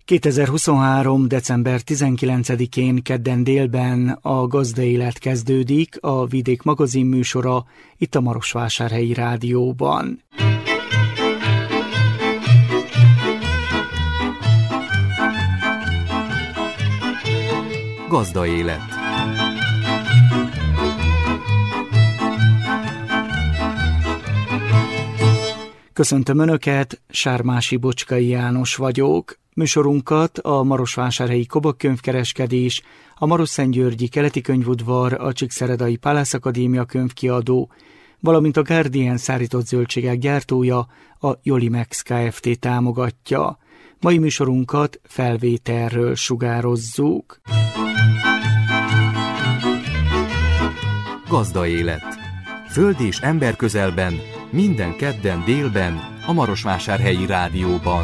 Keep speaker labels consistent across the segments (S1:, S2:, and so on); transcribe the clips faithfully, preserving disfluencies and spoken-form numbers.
S1: kétezer-huszonhárom. december tizenkilencedikén kedden délben a Gazdaélet kezdődik, a Vidék magazin műsora itt a Marosvásárhelyi Rádióban.
S2: Gazdaélet.
S1: Köszöntöm Önöket, Sármási Bocskai János vagyok. Műsorunkat a Marosvásárhelyi Kobak könyvkereskedés, a Marosszentgyörgyi Keleti Könyvudvar, a Csíkszeredai Pálász Akadémia könyvkiadó, valamint a Guardian szárított zöldségek gyártója, a Jolimex Kft. Támogatja. Mai műsorunkat felvételről sugározzuk.
S2: Gazdaélet. Föld és ember közelben, minden kedden délben, a Marosvásárhelyi Rádióban.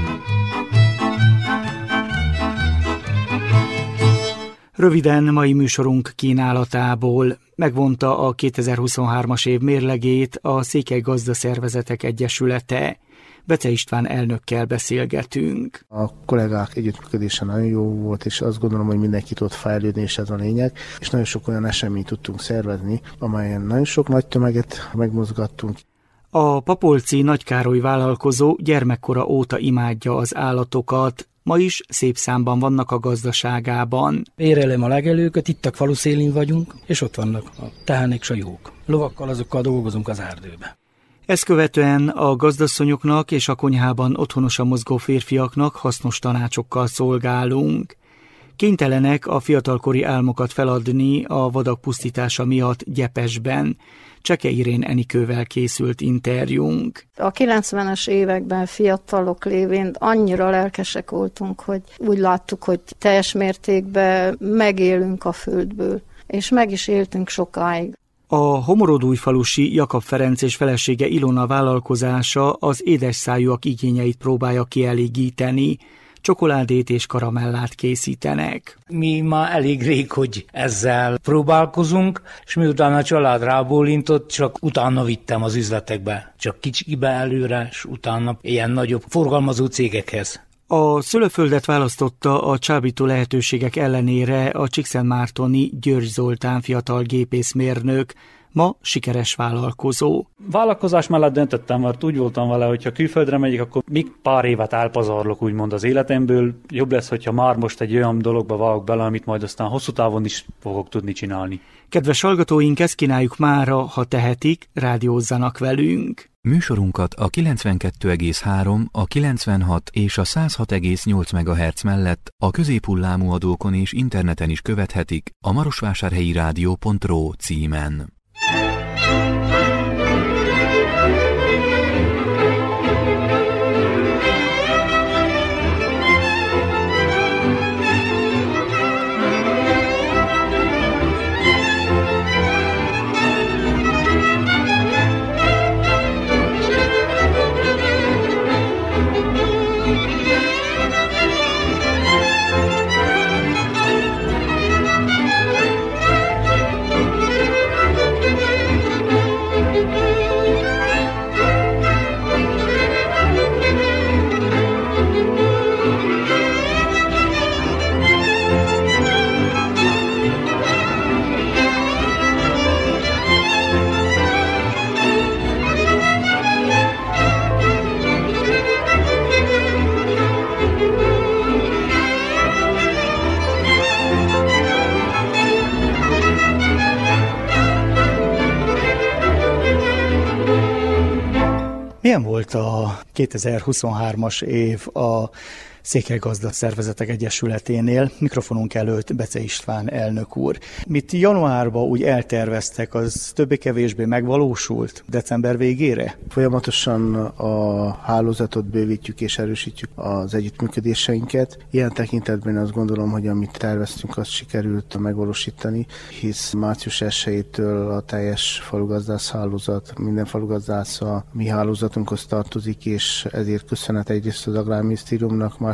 S1: Röviden mai műsorunk kínálatából. Megvonta a kétezer-huszonhármas év mérlegét a Székely Gazdaszervezetek Egyesülete. Bece István elnökkel beszélgetünk.
S3: A kollégák együttműködése nagyon jó volt, és azt gondolom, hogy mindenki tud fejlődni, és ez a lényeg. És nagyon sok olyan eseményt tudtunk szervezni, amelyen nagyon sok nagy tömeget megmozgattunk.
S1: A papolci Nagykároly vállalkozó gyermekkora óta imádja az állatokat. Ma is szép számban vannak a gazdaságában.
S4: Érelem a legelőket, itt a falu szélén vagyunk, és ott vannak a tehenek s a jók. Lovakkal, azokkal dolgozunk az erdőbe.
S1: Ezt követően a gazdasszonyoknak és a konyhában otthonosan mozgó férfiaknak hasznos tanácsokkal szolgálunk. Kénytelenek a fiatalkori álmokat feladni a vadak pusztítása miatt Gyepesben. Cseke Irén Enikővel készült interjúnk.
S5: A kilencvenes években fiatalok lévén annyira lelkesek voltunk, hogy úgy láttuk, hogy teljes mértékben megélünk a földből, és meg is éltünk sokáig.
S1: A Homorodújfalusi Jakab Ferenc és felesége Ilona vállalkozása az édesszájúak igényeit próbálja kielégíteni. Csokoládét és karamellát készítenek.
S4: Mi már elég rég, hogy ezzel próbálkozunk, és miután a család rábólintott, csak utána vittem az üzletekbe. Csak kicsibe előre, és utána ilyen nagyobb forgalmazó cégekhez.
S1: A szülőföldet választotta a csábító lehetőségek ellenére a csíkszentmártoni György Zoltán fiatal gépészmérnök, ma sikeres vállalkozó.
S6: Vállalkozás mellett döntöttem, mert úgy voltam vele, hogy ha külföldre megyek, akkor még pár évet elpazarlok úgymond az életemből. Jobb lesz, hogyha már most egy olyan dologba vágok bele, amit majd aztán hosszú távon is fogok tudni csinálni.
S1: Kedves hallgatóink, ezt kínáljuk mára, ha tehetik, rádiózzanak velünk.
S2: Műsorunkat a kilencvenkettő egész három, a kilencvenhat és a száz hat egész nyolc megahertz mellett a középhullámú adókon és interneten is követhetik a marosvásárhelyi rádió pont ro címen.
S1: Milyen volt a kétezer-huszonhármas év a Székely Gazdaszervezetek Egyesületénél? Mikrofonunk előtt Bece István elnök úr. Mit januárban úgy elterveztek, az többé-kevésbé megvalósult december végére?
S3: Folyamatosan a hálózatot bővítjük és erősítjük az együttműködéseinket. Ilyen tekintetben azt gondolom, hogy amit terveztünk, azt sikerült megvalósítani, hisz március elsejétől a teljes falugazdász hálózat, minden falugazdász a mi hálózatunkhoz tartozik, és ezért köszönet egyrészt az Agrárminisztériumnak,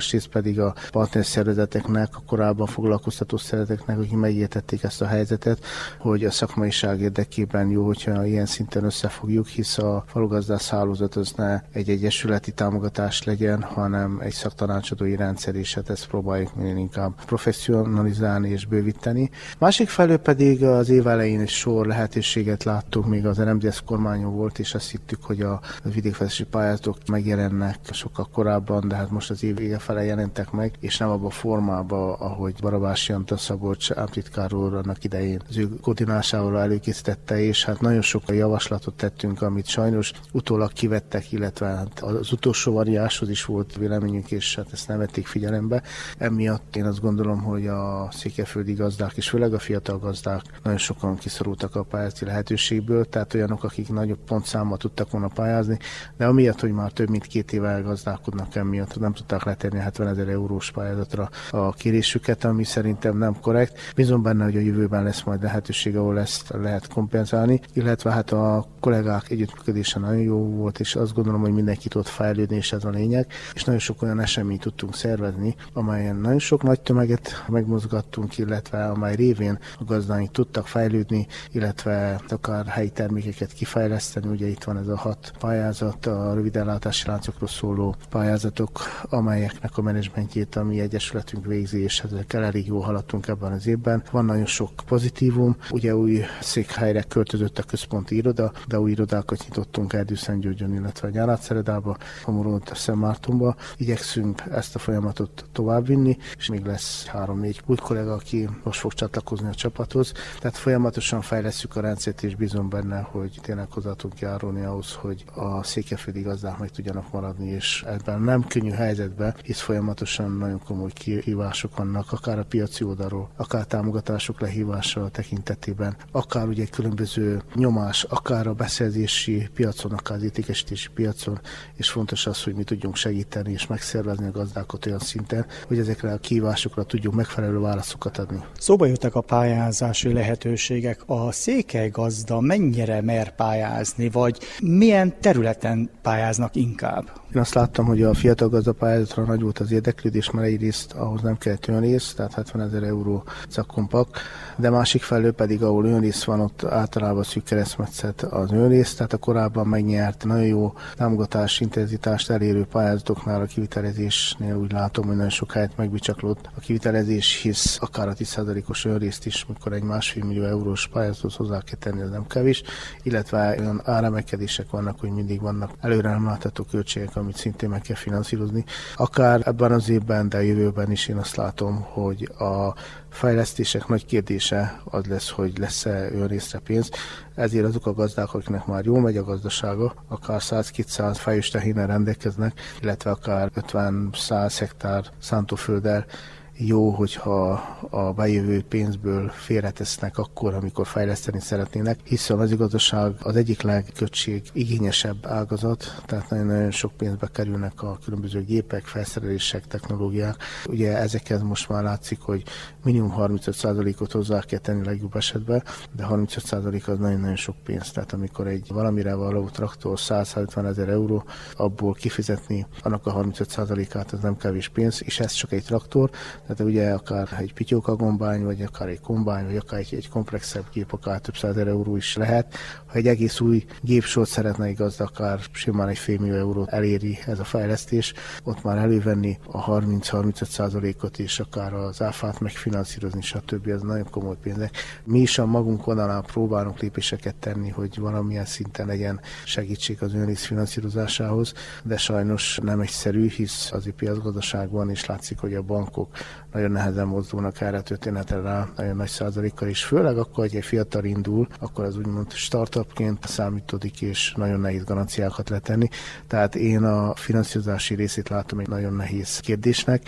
S3: másrészt pedig a partnerszervezeteknek, a korábban foglalkoztató szervezeteknek, akik megértették ezt a helyzetet, hogy a szakmaiság érdekében jó, hogyha ilyen szinten összefogjuk, hisz a falugazdász hálózat az ne egy egyesületi támogatás legyen, hanem egy szaktanácsadói rendszer, és hát ezt próbáljuk minél inkább professzionalizálni és bővíteni. Másik felől pedig az év elején egy sor lehetőséget láttuk, még az er em dé es kormányon volt, és azt hittük, hogy a vidékfejlesztési pályázatok megjelennek sokkal korábban, de hát most az év vége fele jelentek meg, és nem abban a formában, ahogy Barabási Antal Szabolcs államtitkár úr annak idején az ő koordinálásával előkészítette, és hát nagyon sok javaslatot tettünk, amit sajnos utólag kivettek, illetve hát az utolsó variáshoz is volt véleményünk, és hát ezt nem vették figyelembe. Emiatt én azt gondolom, hogy a székelyföldi gazdák, és főleg a fiatal gazdák nagyon sokan kiszorultak a pályázati lehetőségből, tehát olyanok, akik nagyobb pontszámmal tudtak volna pályázni, de amiatt, hogy már több mint két éve gazdálkodnak, emiatt nem tudták letenni a hetvenezer eurós pályázatra a kérésüket, ami szerintem nem korrekt. Bízom benne, hogy a jövőben lesz majd lehetőség, ahol ezt lehet kompenzálni, illetve hát a kollégák együttműködése nagyon jó volt, és azt gondolom, hogy mindenki tud fejlődni, és ez a lényeg, és nagyon sok olyan eseményt tudtunk szervezni, amelyen nagyon sok nagy tömeget megmozgattunk, illetve amely révén a gazdáink tudtak fejlődni, illetve akár helyi termékeket kifejleszteni. Ugye itt van ez a hat pályázat, a rövidellátási láncokról szóló pályázatok, amelyeknek a menedzsmentjét a mi egyesületünk végzi, és ezekkel elég jól haladtunk ebben az évben. Van nagyon sok pozitívum, ugye új székhelyre költözött a központi iroda, de új irodákat nyitottunk Erdőszentgyörgyön, illetve Nyárátszeredába, Homoron, Szentmártonba. Igyekszünk ezt a folyamatot továbbvinni, és még lesz három-négy új kollega, aki most fog csatlakozni a csapathoz. Tehát folyamatosan fejlesszük a rendszert, és bízom benne, hogy tényleg hozzá tudunk járulni ahhoz, hogy a székelyföldi gazdák meg tudjanak maradni, és ebben nem könnyű helyzetben, hisz folyamatosan nagyon komoly kihívások vannak, akár a piaci oldalról, akár támogatások lehívása tekintetében, akár ugye különböző nyomás, akár a beszerzési piacon, akár az értékesítési piacon, és fontos az, hogy mi tudjunk segíteni és megszervezni a gazdákat olyan szinten, hogy ezekre a kihívásokra tudjuk megfelelő válaszokat adni.
S1: Szóba jöttek a pályázási lehetőségek. A székelygazda mennyire mer pályázni, vagy milyen területen pályáznak inkább?
S3: Én azt láttam, hogy a fiatal gazda pályázatra nagy volt az érdeklődés, mert egyrészt ahhoz nem kellett önrész, tehát hetvenezer euró szakkompak, de másik felől pedig, ahol önrész van, ott általában szűk keresztmetszet az önrész, tehát a korábban megnyert nagyon jó támogatás intenzitást elérő pályázatoknál a kivitelezésnél úgy látom, hogy nagyon sok helyet megbicsaklott a kivitelezés, hisz akár a tíz százalékos önrészt is, mikor egy másfél millió eurós pályázathoz hozzá kell tenni, ez nem kevés, illetve olyan áremelkedések vannak, hogy mindig vannak előre nem látható költségek, amit szintén meg kell finanszírozni. Akár ebben az évben, de a jövőben is én azt látom, hogy a fejlesztések nagy kérdése az lesz, hogy lesz-e önrészre pénz. Ezért azok a gazdák, akiknek már jól megy a gazdasága, akár száz-kétszáz fejős tehénnel rendelkeznek, illetve akár ötven-száz hektár szántófölddel, jó, hogyha a bejövő pénzből félretesznek akkor, amikor fejleszteni szeretnének, hiszen a mezőgazdaság az egyik legköltség igényesebb ágazat, tehát nagyon-nagyon sok pénzbe kerülnek a különböző gépek, felszerelések, technológiák. Ugye ezekhez most már látszik, hogy minimum harmincöt százalékot hozzá kell tenni legjobb esetben, de harmincöt százalék az nagyon-nagyon sok pénz. Tehát amikor egy valamire való traktor száz-százötven ezer euró, abból kifizetni annak a harmincöt százalékát, az nem kevés pénz, és ez csak egy traktor. Tehát ugye akár egy pityóka gombány, vagy akár egy kombány, vagy akár egy, egy komplexebb gép, akár több százezer euró is lehet. Ha egy egész új gépsort szeretne egy gazda, akár simán egy fél millió eurót eléri ez a fejlesztés, ott már elővenni a harminc-harmincöt százalékot, és akár az áfát megfinanszírozni, stb. Ez nagyon komoly pénzek. Mi is a magunk vonalán próbálunk lépéseket tenni, hogy valamilyen szinten legyen segítség az önrész finanszírozásához, de sajnos nem egyszerű, hisz az piacgazdaságban is látszik, hogy a bankok nagyon nehezen mozdulnak erre a történetre rá, nagyon nagy százalékkal, és főleg akkor, hogy egy fiatal indul, akkor az úgymond startupként számítódik, és nagyon nehéz garanciákat letenni. Tehát én a finanszírozási részét látom egy nagyon nehéz kérdésnek.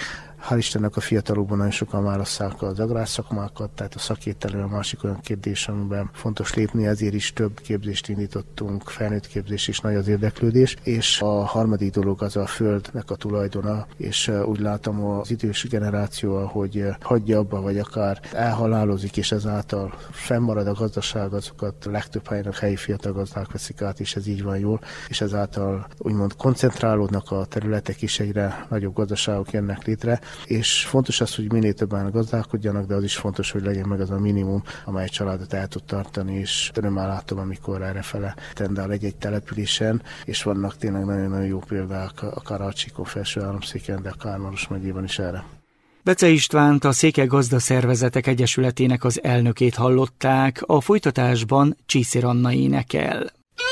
S3: Hál' Istennek a fiatalokban nagyon sokan válasszák az agrárszakmákat, tehát a szakértelem a másik olyan kérdés, amiben fontos lépni, ezért is több képzést indítottunk, felnőtt képzés is nagy az érdeklődés, és a harmadik dolog az a földnek a tulajdona, és úgy látom az idős generáció, hogy hagyja abba, vagy akár elhalálozik, és ezáltal fennmarad a gazdaság, azokat a legtöbb helyen a helyi fiatal gazdák veszik át, és ez így van jól, és ezáltal úgymond koncentrálódnak a területek, és egyre nagyobb gazdaságok jönnek létre, és fontos az, hogy minél többen gazdálkodjanak, de az is fontos, hogy legyen meg az a minimum, amely családot el tud tartani, és örömmel látom, amikor errefele tendál egy-egy településen, és vannak tényleg nagyon-nagyon jó példák, akár a Csíkon felső államszéken, de akár Maros megyében is erre.
S1: Bece Istvánt, a Székely Gazdaszervezetek Egyesületének az elnökét hallották, a folytatásban Csiszér Anna énekel.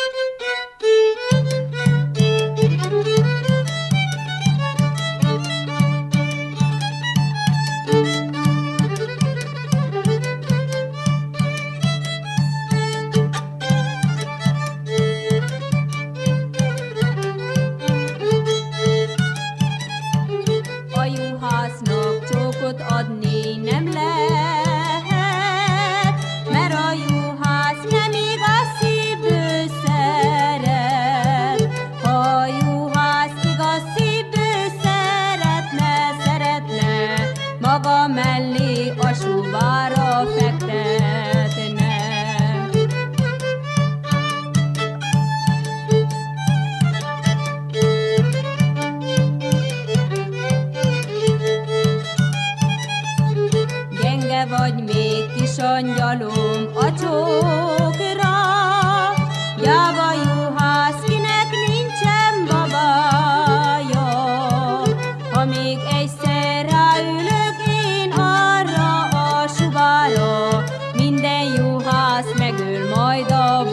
S7: Adni nem lehet, mert a juhász nem igaz szívből szeret. Ha a juhász igaz szívből szeretne, szeretne, maga mellé a súvára fektetne. Vagy még kis angyalom a csókra, gyáva juhász, kinek nincsen babája. Ha még egyszer ráülök én arra a subára, minden juhász megöl majd a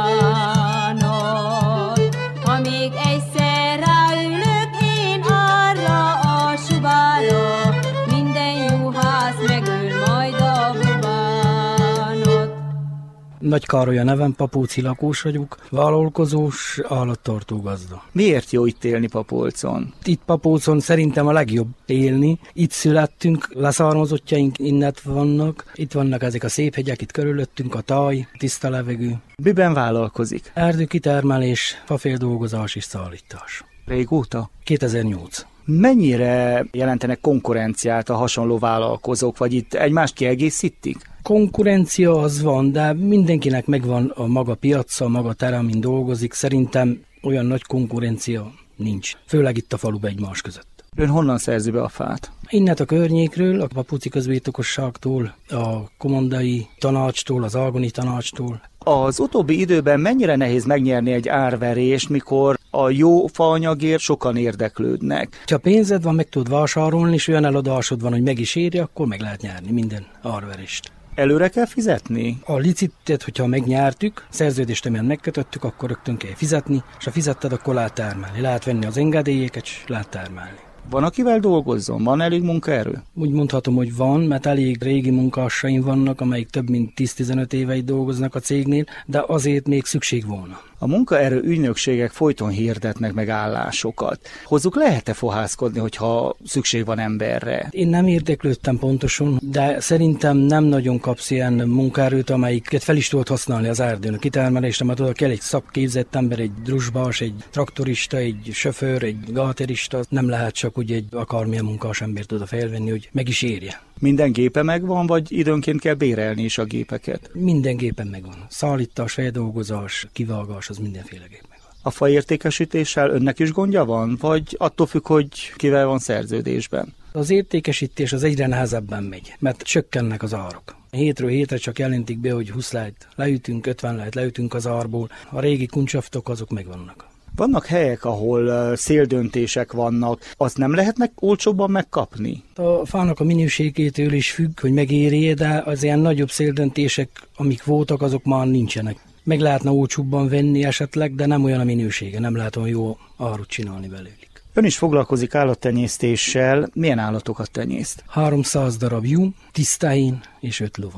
S7: bubának. Ha még egyszer ráülök én arra a subára, minden juhász megöl.
S8: Nagy Károly a nevem, Papóci lakós vagyok, vállalkozós, állattartó gazda.
S1: Miért jó itt élni Papolcon?
S8: Itt Papolcon szerintem a legjobb élni. Itt születtünk, leszármazottjaink innent vannak. Itt vannak ezek a szép hegyek, itt körülöttünk a táj, tiszta levegő.
S1: Miben vállalkozik?
S8: Erdőkitermelés, faféldolgozás és szállítás.
S1: Régóta?
S8: kétezer-nyolc.
S1: Mennyire jelentenek konkurenciát a hasonló vállalkozók, vagy itt egymást kiegészítik?
S8: Konkurencia az van, de mindenkinek megvan a maga piaca, a maga tere, amin dolgozik. Szerintem olyan nagy konkurencia nincs, főleg itt a faluban egymás között.
S1: Ön honnan szerzi be a fát?
S8: Innet a környékről, a Papóci közbirtokosságtól, a komondai tanácstól, az algoni tanácstól.
S1: Az utóbbi időben mennyire nehéz megnyerni egy árverést, mikor a jó faanyagért sokan érdeklődnek?
S8: Ha pénzed van, meg tudod vásárolni, és olyan eladásod van, hogy meg is éri, akkor meg lehet nyerni minden árverést.
S1: Előre kell fizetni?
S8: A licitet, hogyha megnyertük, szerződést, amilyen megkötöttük, akkor rögtön kell fizetni, és ha fizetted, akkor lehet termelni. Lehet venni az engedélyeket, és lehet termelni.
S1: Van, akivel dolgozzon? Van elég munkaerő?
S8: Úgy mondhatom, hogy van, mert elég régi munkássaim vannak, amelyik több mint tíz-tizenöt éve dolgoznak a cégnél, de azért még szükség volna.
S1: A munkaerő ügynökségek folyton hirdetnek meg állásokat. Hozzuk lehet-e fohászkodni, hogyha szükség van emberre?
S8: Én nem érdeklődtem pontosan, de szerintem nem nagyon kapsz ilyen munkaerőt, amelyiket fel is tudod használni az erdőn. A kitermelésre, mert oda kell egy szakképzett ember, egy drusbás, egy traktorista, egy sofőr, egy gáterista. Nem lehet csak úgy egy akármilyen munkás embert oda felvenni, hogy meg is érje.
S1: Minden gépe megvan, vagy időnként kell bérelni is a gépeket?
S8: Minden gépen megvan. Szállítás, feldolgozás, kivágás, az mindenféle gép megvan.
S1: A faértékesítéssel önnek is gondja van, vagy attól függ, hogy kivel van szerződésben?
S8: Az értékesítés az egyre nehezebben megy, mert csökkennek az árak. Hétről hétre csak jelentik be, hogy húsz lehet leütünk, ötven lehet leütünk az árból. A régi kuncsaftok azok megvannak.
S1: Vannak helyek, ahol széldöntések vannak, azt nem lehetnek olcsóbban megkapni?
S8: A fának a minőségétől is függ, hogy megéri, de az ilyen nagyobb széldöntések, amik voltak, azok már nincsenek. Meg lehetne olcsóbban venni esetleg, de nem olyan a minősége, nem lehet olyan jó árut csinálni belőlük.
S1: Ön is foglalkozik állattenyésztéssel. Milyen állatokat tenyészt?
S8: háromszáz darab juh, tisztáin és öt lovan van.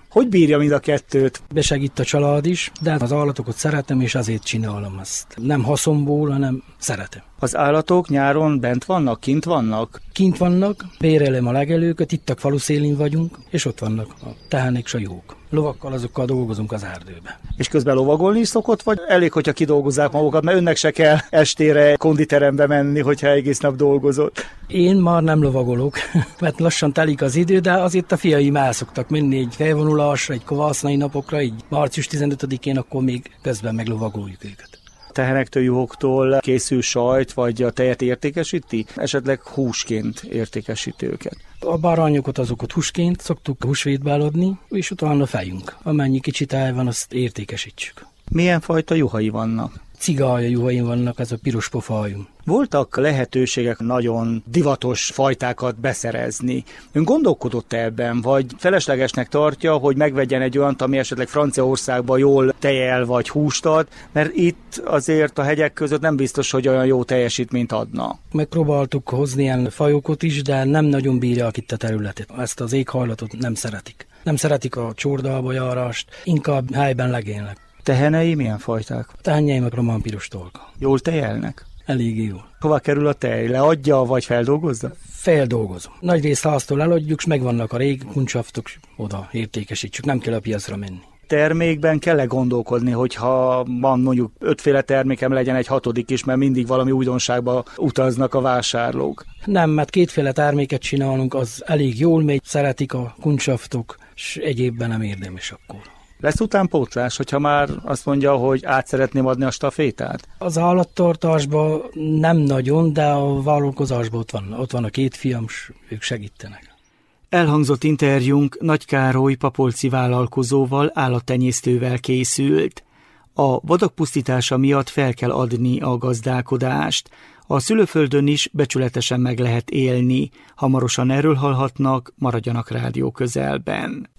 S1: Hogy bírja mind a kettőt?
S8: Besegít a család is, de az állatokat szeretem, és azért csinálom ezt. Nem haszonból, hanem szeretem.
S1: Az állatok nyáron bent vannak, kint vannak?
S8: Kint vannak, bérelem a legelőket, itt a falu szélén vagyunk, és ott vannak a tehenek és a jók. Lovakkal, azokkal dolgozunk az erdőbe.
S1: És közben lovagolni is szokott, vagy elég, hogyha kidolgozzák magukat, mert önnek se kell estére konditerembe menni, hogyha egész nap dolgozott?
S8: Én már nem lovagolok, mert lassan telik az idő, de azért a fiaim el szoktak menni egy felvonulásra, egy kovásznai napokra, így március tizenötödikén, akkor még közben meglovagoljuk őket.
S1: Tehenektől, juhoktól készül sajt, vagy a tejet értékesíti? Esetleg húsként értékesíti őket?
S8: A bárányokat, azokat húsként szoktuk húsvétbe eladni, és utána fejünk. Amennyi kicsi táj van, azt értékesítsük.
S1: Milyen fajta juhai vannak?
S8: Cigálya juhaim vannak, ez a piros pofájú.
S1: Voltak lehetőségek nagyon divatos fajtákat beszerezni. Ön gondolkodott ebben, vagy feleslegesnek tartja, hogy megvegyen egy olyant, ami esetleg Franciaországban jól tejel vagy húst ad, mert itt azért a hegyek között nem biztos, hogy olyan jó teljesítményt adna.
S8: Megpróbáltuk hozni ilyen fajokat is, de nem nagyon bírják itt a területet. Ezt az éghajlatot nem szeretik. Nem szeretik a csordába járást, inkább helyben legélnek.
S1: Tehenei milyen fajták?
S8: Tehenjeim a román piros torka.
S1: Jól tejelnek?
S8: Elég jól.
S1: Hova kerül a tej? Leadja, vagy feldolgozza?
S8: Feldolgozom. Nagyrészt háztól eladjuk, és megvannak a régi kuncsaftok, oda értékesítsük, nem kell a piacra menni.
S1: Termékben kell-e gondolkodni, hogyha van mondjuk ötféle termékem, legyen egy hatodik is, mert mindig valami újdonságba utaznak a vásárlók?
S8: Nem, mert kétféle terméket csinálunk, az elég jól megy, szeretik a kuncsaftok, és egyébben nem érdemes akkor.
S1: Lesz utánpótlás, hogyha már azt mondja, hogy át szeretném adni a stafétát?
S8: Az állattartásban nem nagyon, de a vállalkozásban ott van, ott van a két fiam, és ők segítenek.
S1: Elhangzott interjúnk Nagy Károly papolci vállalkozóval, állattenyésztővel készült. A vadak pusztítása miatt fel kell adni a gazdálkodást. A szülőföldön is becsületesen meg lehet élni. Hamarosan erről hallhatnak, maradjanak rádió közelben.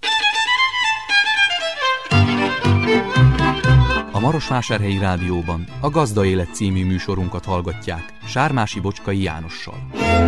S2: A Marosvásárhelyi Rádióban a Gazda Élet című műsorunkat hallgatják Sármási Bocskai Jánossal.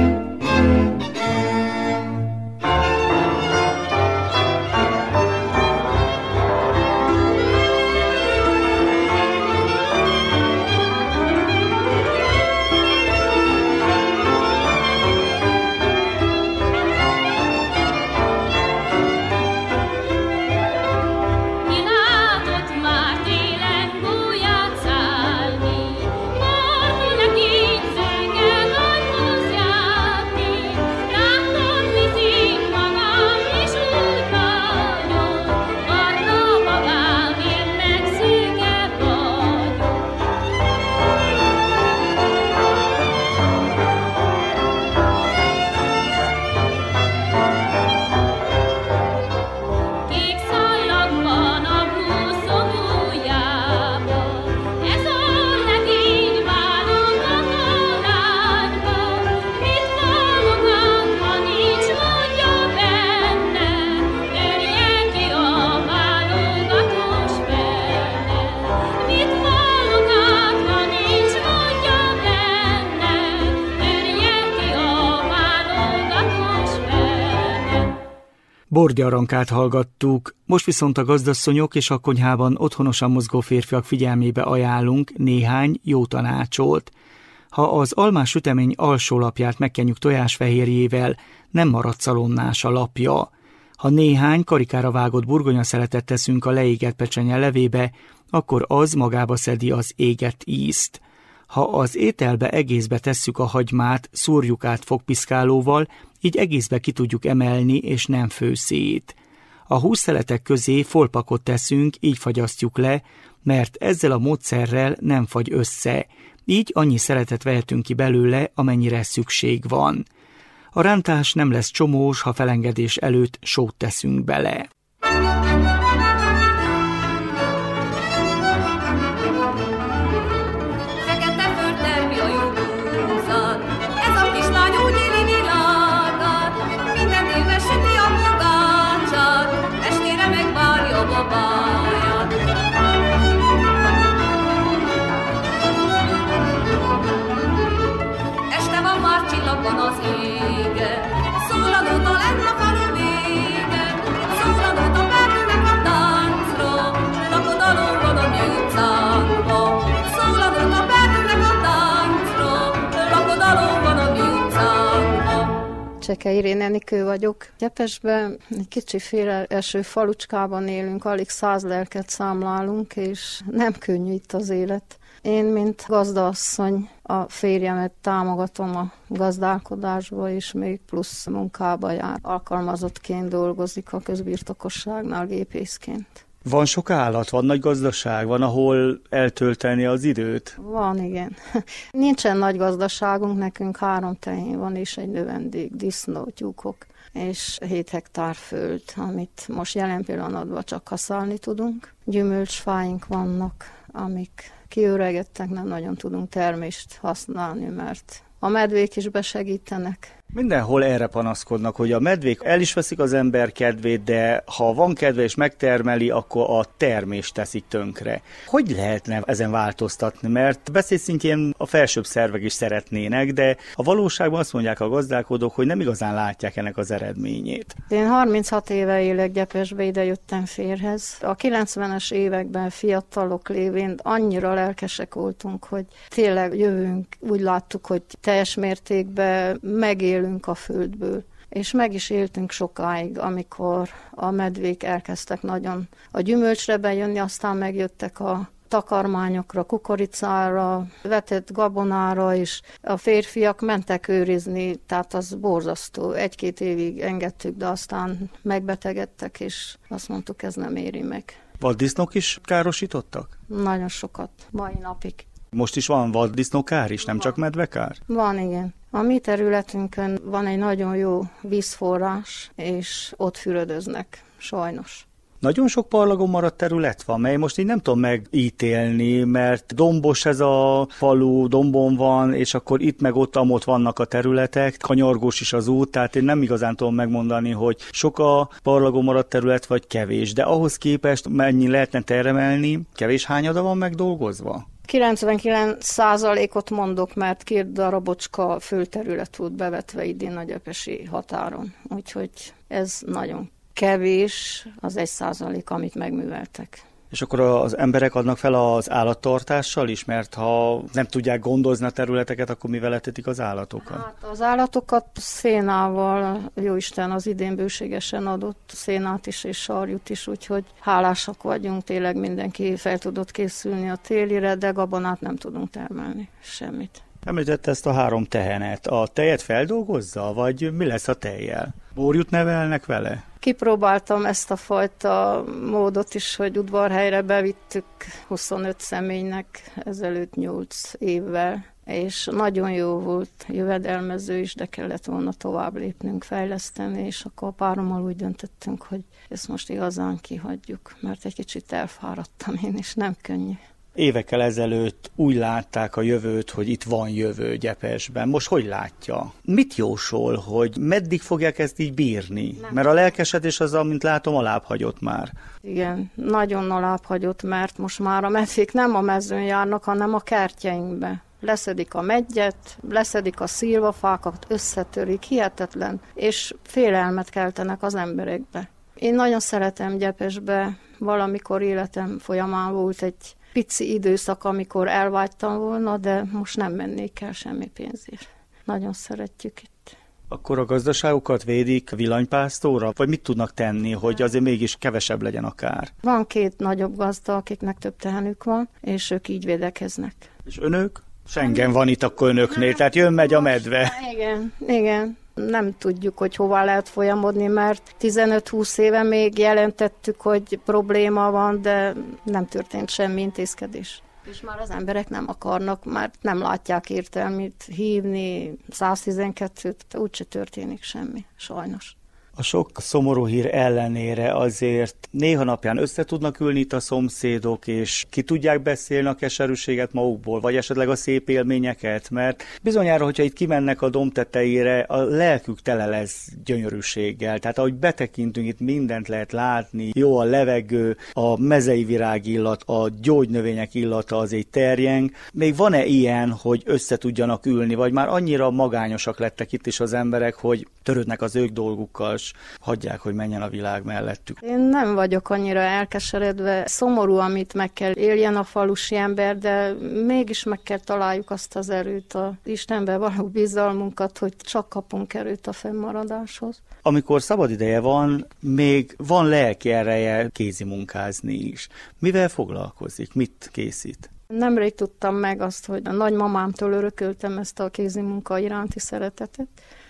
S1: Bordi Arankát hallgattuk, most viszont a gazdasszonyok és a konyhában otthonosan mozgó férfiak figyelmébe ajánlunk néhány jó tanácsot. Ha az almás sütemény alsó lapját megkenjük tojásfehérjével, nem marad szalonnás a lapja. Ha néhány karikára vágott burgonyaszeletet teszünk a leégett pecsenye levébe, akkor az magába szedi az égett ízt. Ha az ételbe egészbe tesszük a hagymát, szúrjuk át fogpiszkálóval, így egészbe ki tudjuk emelni, és nem fő szét. A hússzeletek közé folpakot teszünk, így fagyasztjuk le, mert ezzel a módszerrel nem fagy össze. Így annyi szeletet vehetünk ki belőle, amennyire szükség van. A rántás nem lesz csomós, ha felengedés előtt sót teszünk bele.
S9: Az ége, szól a nóta lenn a falu vége, szól a
S5: Szekei Rénenikő vagyok. Gyepesben egy kicsi félreeső falucskában élünk, alig száz lelket számlálunk, és nem könnyű itt az élet. Én, mint gazdaasszony, a férjemet támogatom a gazdálkodásba, és még plusz munkába jár. Alkalmazottként dolgozik a közbirtokosságnál gépészként.
S1: Van sok állat, van nagy gazdaság, van, ahol eltölteni az időt?
S5: Van, igen. Nincsen nagy gazdaságunk, nekünk három tehén van, és egy növendék, disznó, tyúkok, és hét hektár föld, amit most jelen pillanatban csak használni tudunk. Gyümölcsfáink vannak, amik kiöregedtek, nem nagyon tudunk termést használni, mert a medvék is besegítenek.
S1: Mindenhol erre panaszkodnak, hogy a medvék el is veszik az ember kedvét, de ha van kedve és megtermeli, akkor a termést teszik tönkre. Hogy lehetne ezen változtatni? Mert beszédszintjén a felsőbb szervek is szeretnének, de a valóságban azt mondják a gazdálkodók, hogy nem igazán látják ennek az eredményét.
S5: Én harminchat éve élek Gyepesbe, ide jöttem férhez. A kilencvenes években fiatalok lévén annyira lelkesek voltunk, hogy tényleg jövünk, úgy láttuk, hogy teljes mértékben megél a földből. És meg is éltünk sokáig, amikor a medvék elkezdtek nagyon a gyümölcsre bejönni, aztán megjöttek a takarmányokra, kukoricára, vetett gabonára, és a férfiak mentek őrizni, tehát az borzasztó. Egy-két évig engedtük, de aztán megbetegedtek, és azt mondtuk, ez nem éri meg.
S1: Vaddisznók is károsítottak?
S5: Nagyon sokat, mai napig.
S1: Most is van vaddisznókár is, nem van. Csak medvekár?
S5: Van, igen. A mi területünkön van egy nagyon jó vízforrás, és ott fürödöznek, sajnos.
S1: Nagyon sok parlagon maradt terület van, mely most így nem tudom megítélni, mert dombos ez a falu, dombon van, és akkor itt meg ott, amott vannak a területek, kanyargós is az út, tehát én nem igazán tudom megmondani, hogy sok a parlagon maradt terület, vagy kevés, de ahhoz képest mennyi lehetne termelni, kevés hányada van megdolgozva?
S5: kilencvenkilenc százalékot mondok, mert két darabocska földterület volt bevetve idén a gyepesi határon. Úgyhogy ez nagyon kevés, az egy százalék, amit megműveltek.
S1: És akkor az emberek adnak fel az állattartással is, mert ha nem tudják gondozni a területeket, akkor mivel etetik az állatokat?
S5: Hát az állatokat szénával, jóisten az idén bőségesen adott szénát is és sarjút is, úgyhogy hálásak vagyunk, tényleg mindenki fel tudott készülni a télire, de gabonát nem tudunk termelni, semmit.
S1: Említette ezt a három tehenet. A tejet feldolgozza, vagy mi lesz a tejjel? Borjút nevelnek vele?
S5: Kipróbáltam ezt a fajta módot is, hogy udvarhelyre bevittük huszonöt személynek ezelőtt nyolc évvel, és nagyon jó volt, jövedelmező is, de kellett volna tovább lépnünk, fejleszteni, és akkor a párommal úgy döntöttünk, hogy ezt most igazán kihagyjuk, mert egy kicsit elfáradtam én, és nem könnyű.
S1: Évekkel ezelőtt úgy látták a jövőt, hogy itt van jövő Gyepesben. Most hogy látja? Mit jósol, hogy meddig fogják ezt így bírni? Nem. Mert a lelkesedés az, amint látom, alábbhagyott már.
S5: Igen, nagyon alábbhagyott, mert most már a medvék nem a mezőn járnak, hanem a kertjeinkbe. Leszedik a meggyet, leszedik a szilvafákat, összetörik, hihetetlen, és félelmet keltenek az emberekbe. Én nagyon szeretem Gyepesbe, valamikor életem folyamán volt egy pici időszak, amikor elvágytam volna, de most nem mennék el semmi pénzért. Nagyon szeretjük itt.
S1: Akkor a gazdaságokat védik villanypásztorra, vagy mit tudnak tenni, hogy azért mégis kevesebb legyen a kár?
S5: Van két nagyobb gazda, akiknek több tehenük van, és ők így védekeznek.
S1: És önök? Schengen van itt akkor önöknél, tehát jön-megy a medve.
S5: Igen, igen. Nem tudjuk, hogy hova lehet folyamodni, mert tizenöt-húsz éve még jelentettük, hogy probléma van, de nem történt semmi intézkedés. És már az emberek nem akarnak, mert nem látják értelmét hívni száztizenkettőt, úgyse történik semmi, sajnos.
S1: A sok szomorú hír ellenére azért néha napján össze tudnak ülni itt a szomszédok, és ki tudják beszélni a keserűséget magukból, vagy esetleg a szép élményeket, mert bizonyára, hogyha itt kimennek a domb tetejére, a lelkük tele lesz gyönyörűséggel. Tehát ahogy betekintünk, itt mindent lehet látni, jó a levegő, a mezei virág illat, a gyógynövények illata azért terjeng. Még van-e ilyen, hogy össze tudjanak ülni, vagy már annyira magányosak lettek itt is az emberek, hogy törődnek az ők dolgukkal, nyugdíjas, hagyják, hogy menjen a világ mellettük.
S5: Én nem vagyok annyira elkeseredve. Szomorú, amit meg kell éljen a falusi ember, de mégis meg kell találjuk azt az erőt, az Istenben való bizalmunkat, hogy csak kapunk erőt a fennmaradáshoz.
S1: Amikor szabad ideje van, még van lelki ereje kézimunkázni is. Mivel foglalkozik? Mit készít?
S5: Nemrég tudtam meg azt, hogy a nagymamámtól örököltem ezt a kézimunka iránti szeretetet,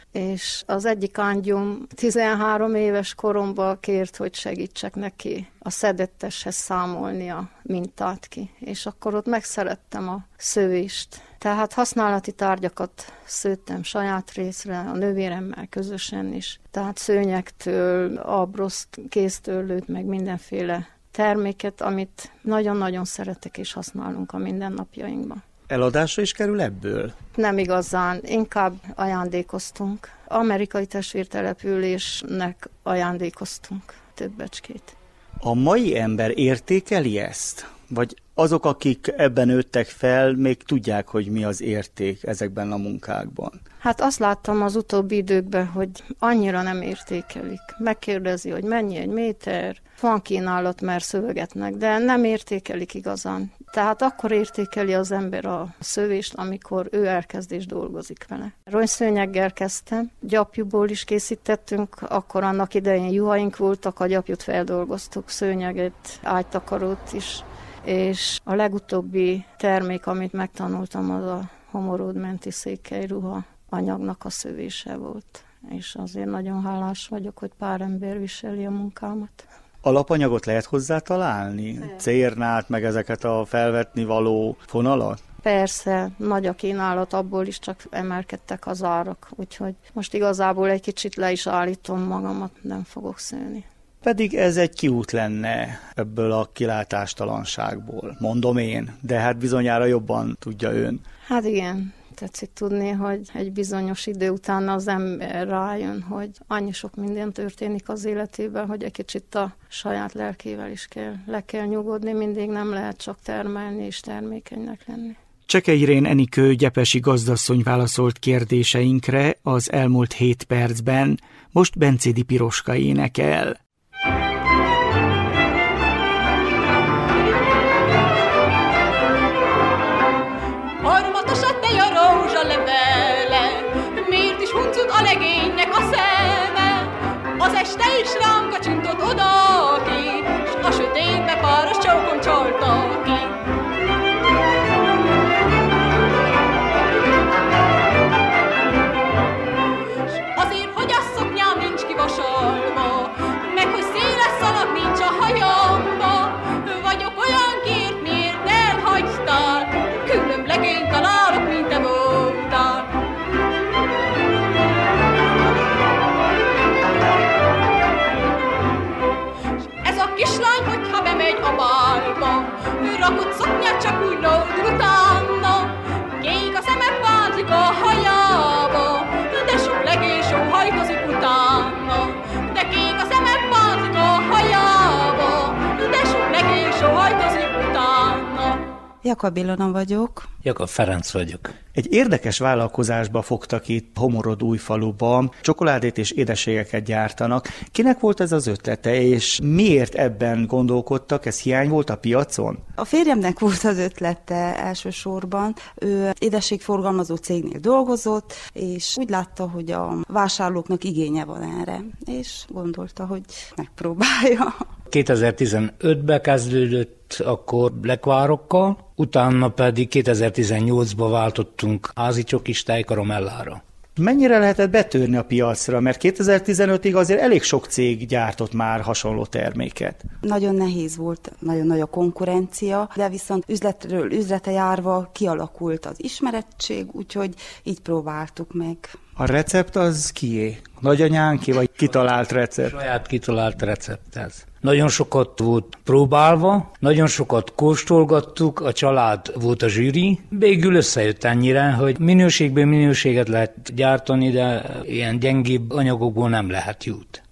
S5: és az egyik angyom tizenhárom éves koromban kért, hogy segítsek neki a szedetteshez számolni a mintát ki, és akkor ott megszerettem a szőést. Tehát használati tárgyakat szőttem saját részre, a nővéremmel közösen is. Tehát szőnyektől, abroszt, kéztőlőt, meg mindenféle terméket, amit nagyon-nagyon szeretek és használunk a mindennapjainkban.
S1: Eladásra is kerül ebből?
S5: Nem igazán, inkább ajándékoztunk. Amerikai testvértelepülésnek ajándékoztunk többecskét.
S1: A mai ember értékeli ezt? Vagy azok, akik ebben nőttek fel, még tudják, hogy mi az érték ezekben a munkákban?
S5: Hát azt láttam az utóbbi időkben, hogy annyira nem értékelik. Megkérdezi, hogy mennyi egy méter, van kínálat, mert szövegetnek, de nem értékelik igazán. Tehát akkor értékeli az ember a szövést, amikor ő elkezd és dolgozik vele. Rongyszőnyeggel kezdtem, gyapjúból is készítettünk, akkor annak idején juhaink voltak, a gyapjút feldolgoztuk, szőnyeget, ágytakarót is, és a legutóbbi termék, amit megtanultam, az a homoródmenti székelyruha anyagnak a szövése volt. És azért nagyon hálás vagyok, hogy pár ember viseli a munkámat.
S1: Alapanyagot lehet hozzá találni? Cérnát, meg ezeket a felvetni való fonalat?
S5: Persze, nagy a kínálat, abból is csak emelkedtek az árak, úgyhogy most igazából egy kicsit le is állítom magamat, nem fogok szőni.
S1: Pedig ez egy kiút lenne ebből a kilátástalanságból, mondom én, de hát bizonyára jobban tudja ön.
S5: Hát igen, tetszik tudni, hogy egy bizonyos idő után az ember rájön, hogy annyi sok minden történik az életében, hogy egy kicsit a saját lelkével is kell, le kell nyugodni, mindig nem lehet csak termelni és termékenynek lenni.
S1: Cseke Irén Enikő gyepesi gazdasszony válaszolt kérdéseinkre az elmúlt hét percben, most Bencédi Piroska énekel.
S9: Harmatosat tej a rózsalevele, miért is huncut a legénynek a szeme? Az este is rám kacsintott odaki, s a sötétbe páros csókom csalta ki. S azért, hogy a szoknyám nincs kivasalva, meg hogy széles szalag nincs a hajamba, vagyok olyan kért, miért elhagytál, különb legény találok, mint te voltál. S ez a kislány, hogyha bemegy a bálba, rakott szoknyát csak úgy lódul utána, kék a szeme változik a hajába, de sok legény sóhajtozik utána. De kék a szeme változik a hajába, de sok legény sóhajtozik utána.
S10: Jakab Ilona vagyok.
S4: Jakab Ferenc vagyok.
S1: Egy érdekes vállalkozásba fogtak itt Homorod-Újfaluban, csokoládét és édességeket gyártanak. Kinek volt ez az ötlete, és miért ebben gondolkodtak? Ez hiány volt a piacon?
S10: A férjemnek volt az ötlete elsősorban. Ő édességforgalmazó cégnél dolgozott, és úgy látta, hogy a vásárlóknak igénye van erre, és gondolta, hogy megpróbálja.
S4: kétezer-tizenötben kezdődött akkor lekvárokkal, utána pedig kétezer-tizennyolcban váltottunk házi csokis tejkaramellára.
S1: Mennyire lehetett betörni a piacra? Mert kétezer-tizenötig azért elég sok cég gyártott már hasonló terméket.
S10: Nagyon nehéz volt, nagyon nagy a konkurencia, de viszont üzletről üzlete járva kialakult az ismerettség, úgyhogy így próbáltuk meg.
S1: A recept az kié? Nagyanyánké, vagy kitalált recept?
S4: Saját kitalált recept ez. Nagyon sokat volt próbálva, nagyon sokat kóstolgattuk, a család volt a zsűri. Végül összejött ennyire, hogy minőségből minőséget lehet gyártani, de ilyen gyengébb anyagokból nem lehet jut.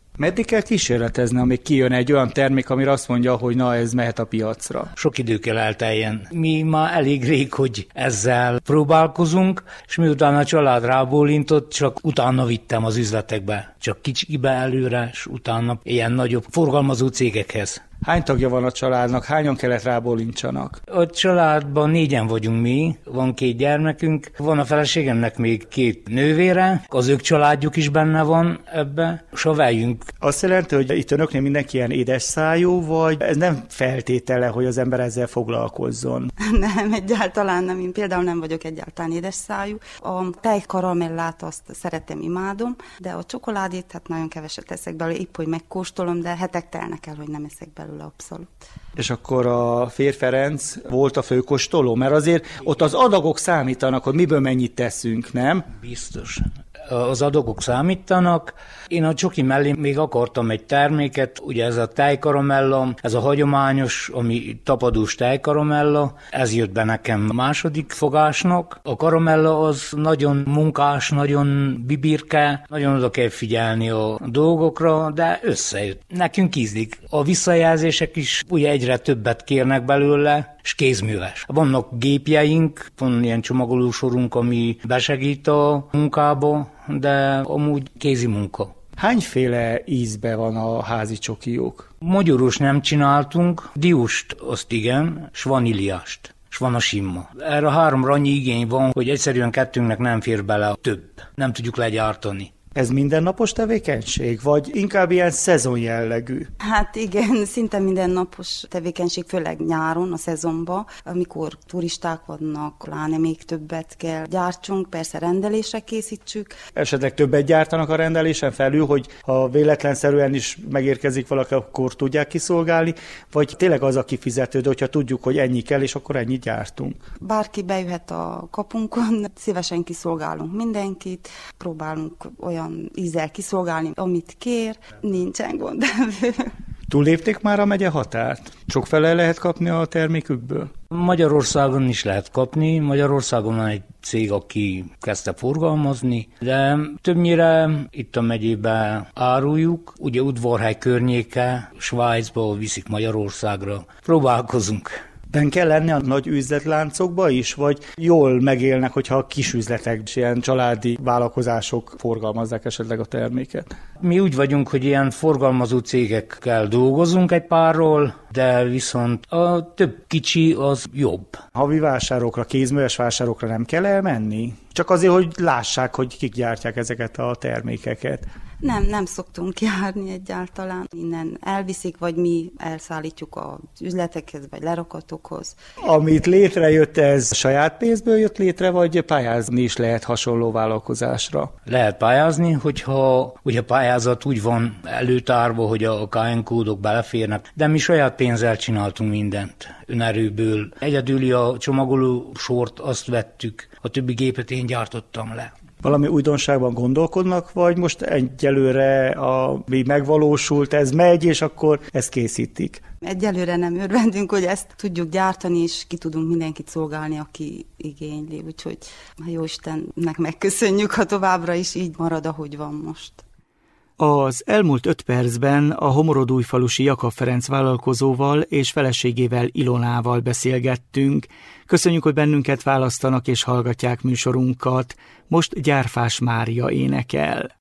S1: Meddig kell kísérletezni, amíg kijön egy olyan termék, amire azt mondja, hogy na, ez mehet a piacra?
S4: Sok idő kell elteljen. Mi már elég rég, hogy ezzel próbálkozunk, és miután a család rábólintott, csak utána vittem az üzletekbe. Csak kicsibe előre, és utána ilyen nagyobb forgalmazó cégekhez.
S1: Hány tagja van a családnak? Hányan kellett rábólincsanak?
S4: A családban négyen vagyunk mi, van két gyermekünk, van a feleségemnek még két nővére, az ők családjuk is benne van ebbe, és a vejünk.
S1: Azt jelenti, hogy itt önöknél mindenki ilyen édes szájú, vagy ez nem feltétele, hogy az ember ezzel foglalkozzon?
S10: Nem, egyáltalán nem. Én például nem vagyok egyáltalán édes szájú. A tejkaramellát azt szeretem, imádom, de a csokoládét hát nagyon keveset eszek belőle, épp hogy megkóstolom, de hetek telnek el, hogy nem eszek belőle. Abszolút.
S1: És akkor a Fér Ferenc volt a főkóstoló? Mert azért ott az adagok számítanak, hogy miből mennyit teszünk, nem?
S4: Biztos. Az adagok számítanak. Én a csoki mellé még akartam egy terméket, ugye ez a tejkaramella, ez a hagyományos, ami tapadós tejkaramella, ez jött be nekem második fogásnak. A karamella az nagyon munkás, nagyon bibirke, nagyon oda kell figyelni a dolgokra, de összejött. Nekünk ízlik. A visszajelzések is ugye egyre többet kérnek belőle, és kézműves. Vannak gépjeink, van ilyen csomagolósorunk, ami besegít a munkába, de amúgy kézi munka.
S1: Hányféle ízbe van a házi csokiók?
S4: Magyaros nem csináltunk, diust azt igen, s vaníliást, s van a simma. Erre a háromra annyi igény van, hogy egyszerűen kettőnknek nem fér bele több. Nem tudjuk legyártani.
S1: Ez mindennapos tevékenység, vagy inkább ilyen szezon jellegű?
S10: Hát igen, szinte mindennapos tevékenység, főleg nyáron, a szezonban, amikor turisták vannak, pláne még többet kell gyártsunk, persze rendelésre készítsük.
S1: Esetleg többet gyártanak a rendelésen felül, hogy ha véletlenszerűen is megérkezik valaki, akkor tudják kiszolgálni, vagy tényleg az a kifizetődő, hogyha tudjuk, hogy ennyi kell, és akkor ennyit gyártunk?
S10: Bárki bejöhet a kapunkon, szívesen kiszolgálunk mindenkit, próbálunk olyan ízzel kiszolgálni, amit kér, nincsen gond.
S1: Túllépték már a megye határt? Sokfele lehet kapni a termékükből?
S4: Magyarországon is lehet kapni. Magyarországon van egy cég, aki kezdte forgalmazni, de többnyire itt a megyébe áruljuk. Ugye Udvarhely környéke, Svájcba viszik Magyarországra. Próbálkozunk.
S1: Ben kell lenni a nagy üzletláncokba is, vagy jól megélnek, hogyha a kis üzletek és ilyen családi vállalkozások forgalmazzák esetleg a terméket?
S4: Mi úgy vagyunk, hogy ilyen forgalmazó cégekkel dolgozunk egy párról, de viszont a több kicsi az jobb.
S1: Havi vásárokra, kézműves vásárokra nem kell elmenni? Csak azért, hogy lássák, hogy kik gyártják ezeket a termékeket.
S10: Nem, nem szoktunk járni egyáltalán. Innen elviszik, vagy mi elszállítjuk az üzletekhez, vagy lerakatokhoz.
S1: Amit létrejött, ez saját pénzből jött létre, vagy pályázni is lehet hasonló vállalkozásra?
S4: Lehet pályázni, hogyha ugye pályázat úgy van előtárva, hogy a ká en kódok beleférnek, de mi saját pénzzel csináltunk mindent, önerőből. Egyedüli a csomagoló sort azt vettük, a többi gépet én gyártottam le.
S1: Valami újdonságban gondolkodnak, vagy most egyelőre, ami megvalósult, ez megy, és akkor ezt készítik?
S10: Egyelőre nem örvendünk, hogy ezt tudjuk gyártani, és ki tudunk mindenkit szolgálni, aki igényli. Úgyhogy Jóistennek megköszönjük, ha továbbra is így marad, ahogy van most.
S1: Az elmúlt öt percben a Homorodújfalusi Jakab Ferenc vállalkozóval és feleségével Ilonával beszélgettünk. Köszönjük, hogy bennünket választanak és hallgatják műsorunkat. Most Gyárfás Mária énekel.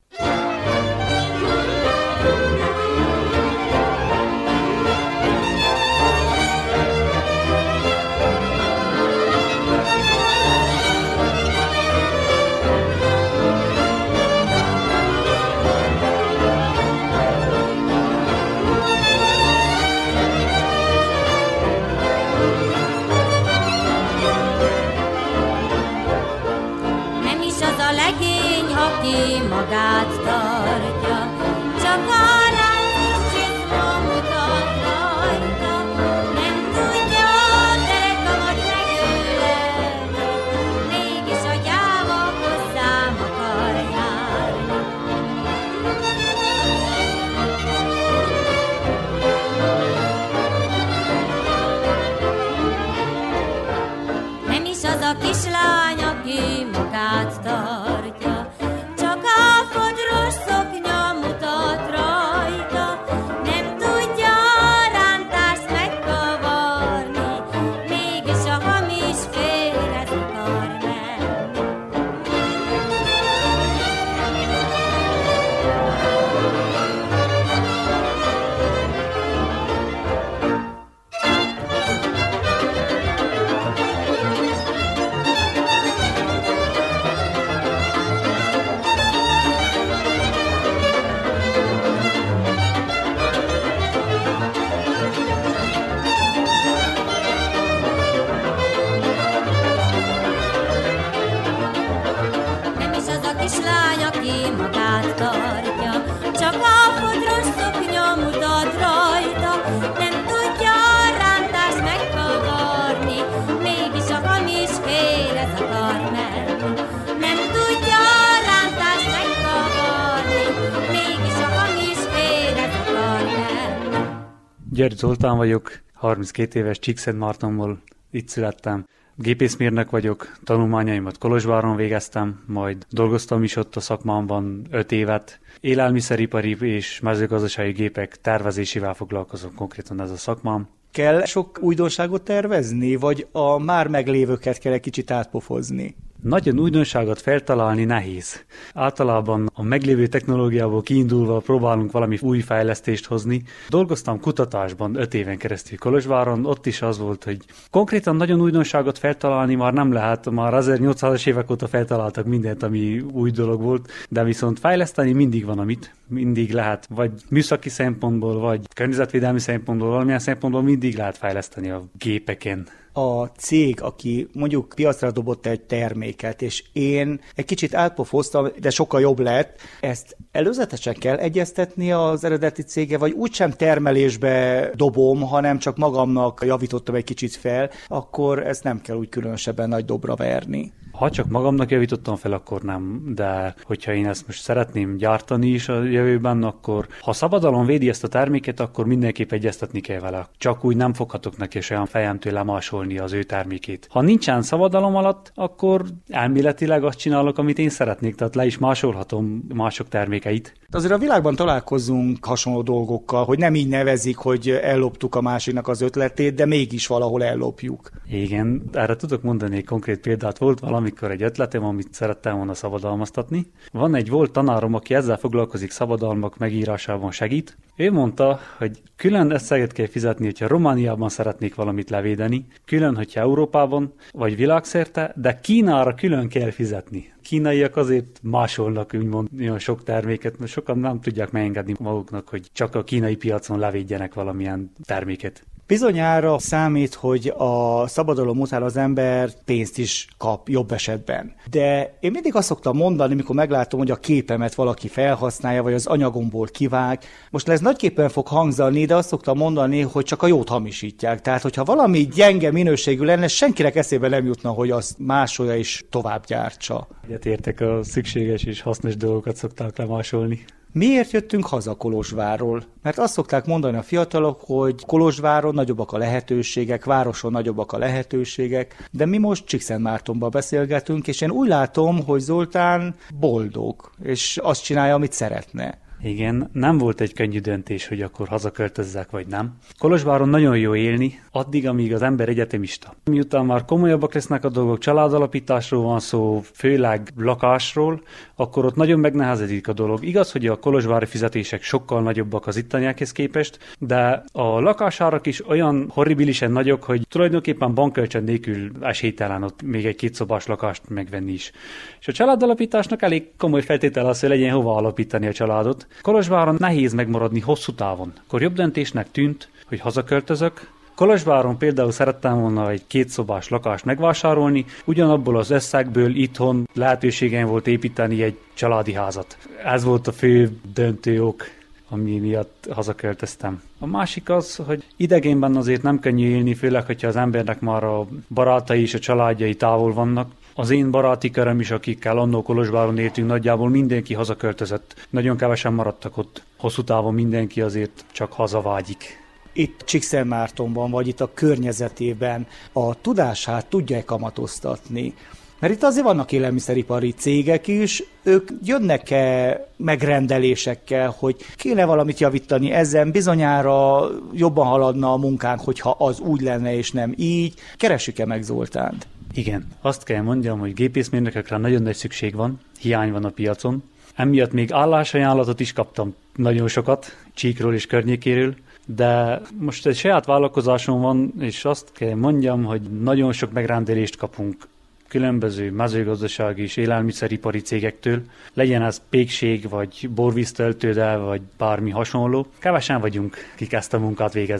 S7: Magát tart.
S6: György Zoltán vagyok, harminckét éves, Csíkszentmártonból, itt születtem. Gépészmérnök vagyok, tanulmányaimat Kolozsváron végeztem, majd dolgoztam is ott a szakmámban öt évet. Élelmiszeripari és mezőgazdasági gépek tervezésével foglalkozom, konkrétan ez a szakmám.
S1: Kell sok újdonságot tervezni, vagy a már meglévőket kell egy kicsit átpofozni?
S6: Nagyon újdonságot feltalálni nehéz. Általában a meglévő technológiából kiindulva próbálunk valami új fejlesztést hozni. Dolgoztam kutatásban öt éven keresztül Kolozsváron, ott is az volt, hogy konkrétan nagyon újdonságot feltalálni már nem lehet, már ezernyolcszázas évek óta feltaláltak mindent, ami új dolog volt, de viszont fejleszteni mindig van amit, mindig lehet, vagy műszaki szempontból, vagy környezetvédelmi szempontból, valamilyen szempontból mindig lehet fejleszteni a gépeken.
S1: A cég, aki mondjuk piacra dobott egy terméket, és én egy kicsit átpofoztam, de sokkal jobb lett, ezt előzetesen kell egyeztetni az eredeti cége, vagy úgysem termelésbe dobom, hanem csak magamnak javítottam egy kicsit fel, akkor ezt nem kell úgy különösebben nagy dobra verni.
S6: Ha csak magamnak javítottam fel, akkor nem, de hogyha én ezt most szeretném gyártani is a jövőben, akkor ha szabadalom védi ezt a terméket, akkor mindenképp egyeztetni kell vele. Csak úgy nem foghatok neki olyan fejemtől lemásolni az ő termékét. Ha nincsen szabadalom alatt, akkor elméletileg azt csinálok, amit én szeretnék, tehát le is másolhatom mások termékeit.
S1: Azért a világban találkozunk hasonló dolgokkal, hogy nem így nevezik, hogy elloptuk a másiknak az ötletét, de mégis valahol ellopjuk.
S6: Igen, erre tudok mondani egy konkrét példát. Volt valamikor egy ötletem, amit szerettem volna szabadalmaztatni. Van egy volt tanárom, aki ezzel foglalkozik, szabadalmak megírásában segít. Ő mondta, hogy külön összeget kell fizetni, hogyha Romániában szeretnék valamit levédeni, külön, hogyha Európában, vagy világszerte, de Kínára külön kell fizetni. Kínaiak azért másolnak úgymond olyan sok terméket, mert sokan nem tudják megengedni maguknak, hogy csak a kínai piacon levédjenek valamilyen terméket.
S1: Bizonyára számít, hogy a szabadalom után az ember pénzt is kap jobb esetben. De én mindig azt szoktam mondani, mikor meglátom, hogy a képemet valaki felhasználja, vagy az anyagomból kivág. Most ez nagyképpen fog hangzani, de azt szoktam mondani, hogy csak a jót hamisítják. Tehát, hogyha valami gyenge minőségű lenne, senkinek eszébe nem jutna, hogy azt másolja és tovább gyártsa.
S6: Egyetértek, a szükséges és hasznos dolgokat szokták lemásolni.
S1: Miért jöttünk haza Kolozsvárról? Mert azt szokták mondani a fiatalok, hogy Kolozsváron nagyobbak a lehetőségek, városon nagyobbak a lehetőségek, de mi most Csíkszentmártonban beszélgetünk, és én úgy látom, hogy Zoltán boldog, és azt csinálja, amit szeretne.
S6: Igen, nem volt egy könnyű döntés, hogy akkor hazaköltözzek, vagy nem. Kolozsváron nagyon jó élni, addig, amíg az ember egyetemista. Miután már komolyabbak lesznek a dolgok, családalapításról van szó, főleg lakásról, akkor ott nagyon megnehezedik a dolog. Igaz, hogy a kolozsvári fizetések sokkal nagyobbak az itteniekhez képest, de a lakásárak is olyan horribilisen nagyok, hogy tulajdonképpen bankkölcsön nélkül esélytelen ott még egy kétszobás lakást megvenni is. És a családalapításnak elég komoly feltétel az, hogy legyen hova alapítani a családot. Kolozsváron nehéz megmaradni hosszú távon. Akkor jobb döntésnek tűnt, hogy hazaköltözök. Kolozsváron például szerettem volna egy kétszobás lakást megvásárolni, ugyanabból az összegből itthon lehetőségem volt építeni egy családi házat. Ez volt a fő döntő ok, ami miatt hazaköltöztem. A másik az, hogy idegénben azért nem könnyű élni, főleg, hogyha az embernek már a barátai és a családjai távol vannak. Az én baráti köröm is, akikkel annó Kolozsváron éltünk, nagyjából mindenki hazaköltözött. Nagyon kevesen maradtak ott. Hosszú távon mindenki azért csak hazavágyik.
S1: Itt Csíkszentmártonban, vagy itt a környezetében a tudását tudják kamatoztatni. Mert itt azért vannak élelmiszeripari cégek is, ők jönnek-e megrendelésekkel, hogy kéne valamit javítani ezen, bizonyára jobban haladna a munkánk, hogyha az úgy lenne és nem így. Keressük-e meg Zoltánt?
S6: Igen, azt kell mondjam, hogy gépészmérnökökre nagyon nagy szükség van, hiány van a piacon. Emiatt még állásajánlatot is kaptam nagyon sokat, Csíkról és környékéről, de most egy saját vállalkozásom van, és azt kell mondjam, hogy nagyon sok megrendelést kapunk különböző mezőgazdasági és élelmiszeripari cégektől, legyen ez pékség, vagy borvíztöltődel, vagy bármi hasonló. Kevesen vagyunk, kik ezt a munkát végezzük.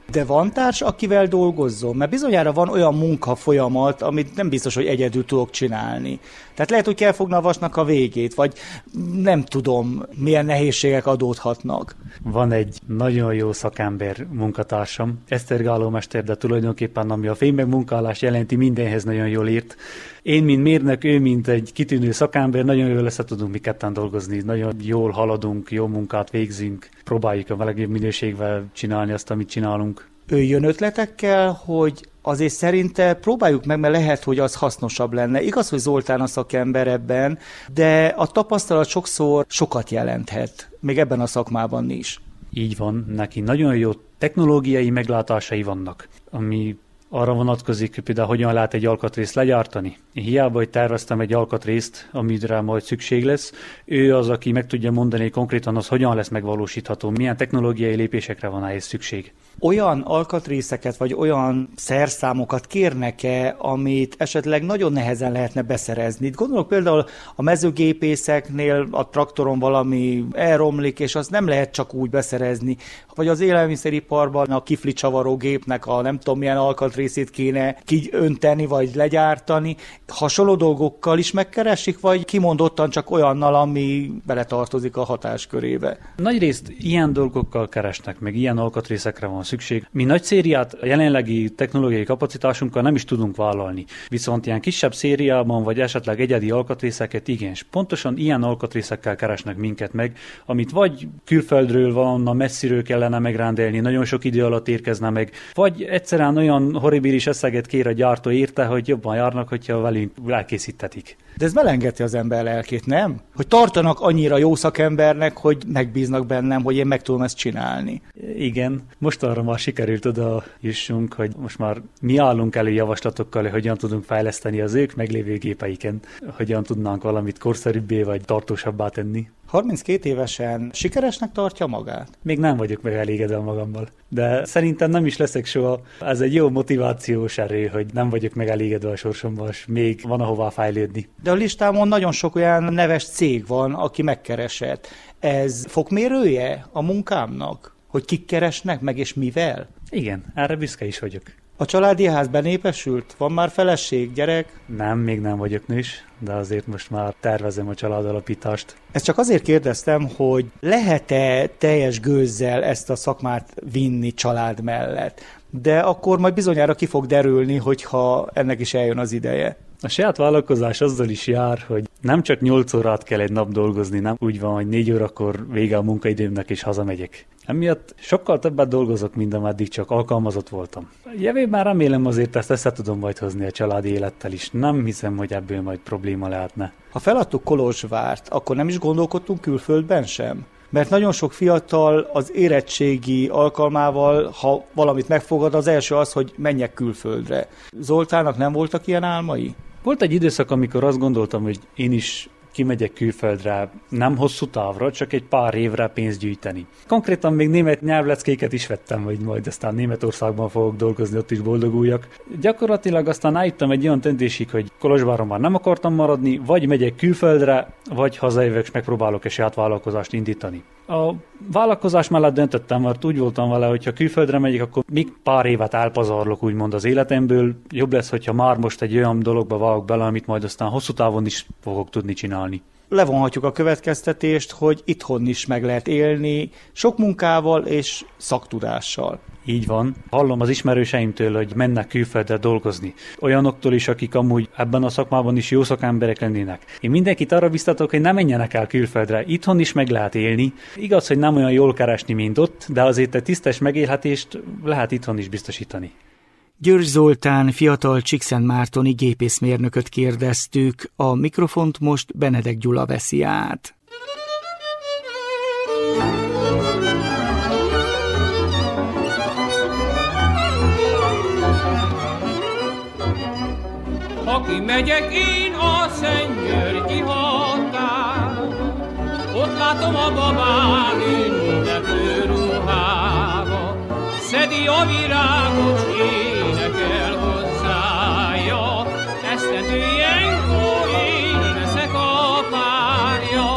S1: De van társ, akivel dolgozzon? Mert bizonyára van olyan munkafolyamat, amit nem biztos, hogy egyedül tudok csinálni. Tehát lehet, hogy kell fogni a vasnak a végét, vagy nem tudom, milyen nehézségek adódhatnak.
S6: Van egy nagyon jó szakember munkatársam, Esztergáló mester, de tulajdonképpen ami a fénymegmunkálás jelenti, mindenhez nagyon jól írt. Én, mint mérnök, ő, mint egy kitűnő szakember, nagyon jól össze tudunk mi ketten dolgozni. Nagyon jól haladunk, jó munkát végzünk, próbáljuk a legjobb minőségvel csinálni azt, amit csinálunk.
S1: Ő jön ötletekkel, hogy azért szerinte próbáljuk meg, mert lehet, hogy az hasznosabb lenne. Igaz, hogy Zoltán a szakember ebben, de a tapasztalat sokszor sokat jelenthet, még ebben a szakmában is.
S6: Így van, neki nagyon jó technológiai meglátásai vannak, ami arra vonatkozik, hogy például hogyan lehet egy alkatrészt legyártani. Én hiába, hogy terveztem egy alkatrészt, amire majd szükség lesz, ő az, aki meg tudja mondani konkrétan az, hogyan lesz megvalósítható, milyen technológiai lépésekre van ehhez szükség.
S1: Olyan alkatrészeket vagy olyan szerszámokat kérnek-e, amit esetleg nagyon nehezen lehetne beszerezni? Gondolok például a mezőgépészeknél a traktoron valami elromlik, és azt nem lehet csak úgy beszerezni. Vagy az élelmiszeriparban a kifli csavaró gépnek a nem tudom milyen alkatrészét kéne kiönteni vagy legyártani. Hasonló dolgokkal is megkeresik, vagy kimondottan csak olyannal, ami beletartozik a hatáskörébe?
S6: Nagyrészt ilyen dolgokkal keresnek, meg ilyen alkatrészekre van szükség. Mi nagy szériát a jelenlegi technológiai kapacitásunkkal nem is tudunk vállalni. Viszont ilyen kisebb szériában, vagy esetleg egyedi alkatrészeket igen. Pontosan ilyen alkatrészekkel keresnek minket meg, amit vagy külföldről valahonnan messziről kellene megrendelni, nagyon sok idő alatt érkezne meg, vagy egyszerűen olyan horribilis összeget kér a gyártó érte, hogy jobban járnak, hogyha velünk elkészítetik.
S1: De ez melengeti az ember lelkét, nem? Hogy tartanak annyira jó szakembernek, hogy megbíznak bennem, hogy én meg tudom ezt csinálni.
S6: Igen, most arra már sikerült oda jussunk, hogy most már mi állunk elő javaslatokkal, hogy hogyan tudunk fejleszteni az ők meglévő gépeiken, hogyan tudnánk valamit korszerűbbé vagy tartósabbá tenni.
S1: harminckét évesen sikeresnek tartja magát?
S6: Még nem vagyok megelégedve magammal, de szerintem nem is leszek soha. Ez egy jó motivációs erő, hogy nem vagyok megelégedve a sorsommal, és még van ahová fejlődni.
S1: De a listámon nagyon sok olyan neves cég van, aki megkeresett. Ez fokmérője a munkámnak? Hogy kik keresnek meg, és mivel?
S6: Igen, erre büszke is vagyok.
S1: A családi ház benépesült? Van már feleség, gyerek?
S6: Nem, még nem vagyok nős, de azért most már tervezem a családalapítást.
S1: Ezt csak azért kérdeztem, hogy lehet-e teljes gőzzel ezt a szakmát vinni család mellett? De akkor majd bizonyára ki fog derülni, hogyha ennek is eljön az ideje.
S6: A saját vállalkozás azzal is jár, hogy nem csak nyolc órát kell egy nap dolgozni, nem úgy van, hogy négy órakor vége a munkaidőmnek és hazamegyek. Emiatt sokkal többet dolgozok, mint ameddig csak alkalmazott voltam. Jövőben remélem azért ezt össze tudom majd hozni a családi élettel is. Nem hiszem, hogy ebből majd probléma lehetne.
S1: Ha feladtuk Kolozsvárt, akkor nem is gondolkodtunk külföldben sem? Mert nagyon sok fiatal az érettségi alkalmával, ha valamit megfogad, az első az, hogy menjek külföldre. Zoltánnak nem voltak ilyen álmai?
S6: Volt egy időszak, amikor azt gondoltam, hogy én is kimegyek külföldre, nem hosszú távra, csak egy pár évre pénzt gyűjteni. Konkrétan még német nyelvleckéket is vettem, hogy majd aztán Németországban fogok dolgozni, ott is boldoguljak. Gyakorlatilag aztán eljutottam egy olyan döntésig, hogy Kolozsváron már nem akartam maradni, vagy megyek külföldre, vagy hazajövök, és megpróbálok egy saját vállalkozást indítani. A vállalkozás mellett döntöttem, mert úgy voltam vele, hogy ha külföldre megyek, akkor még pár évet elpazarlok úgymond az életemből. Jobb lesz, hogyha már most egy olyan dologba vágok bele, amit majd aztán hosszú távon is fogok tudni csinálni.
S1: Levonhatjuk a következtetést, hogy itthon is meg lehet élni, sok munkával és szaktudással.
S6: Így van. Hallom az ismerőseimtől, hogy mennek külföldre dolgozni. Olyanoktól is, akik amúgy ebben a szakmában is jó szakemberek lennének. Én mindenkit arra biztatok, hogy ne menjenek el külföldre. Itthon is meg lehet élni. Igaz, hogy nem olyan jól keresni, mint ott, de azért egy tisztes megélhetést lehet itthon is biztosítani.
S1: György Zoltán fiatal csíkszentmártoni gépészmérnököt kérdeztük, a mikrofont most Benedek Gyula veszi át.
S11: Aki megyek én a Szentgyörgyi határ, ott látom a babám ünneplő ruhába, szedi a virágot, énekel hozzája, esztendő ilyenkor én leszek a párja.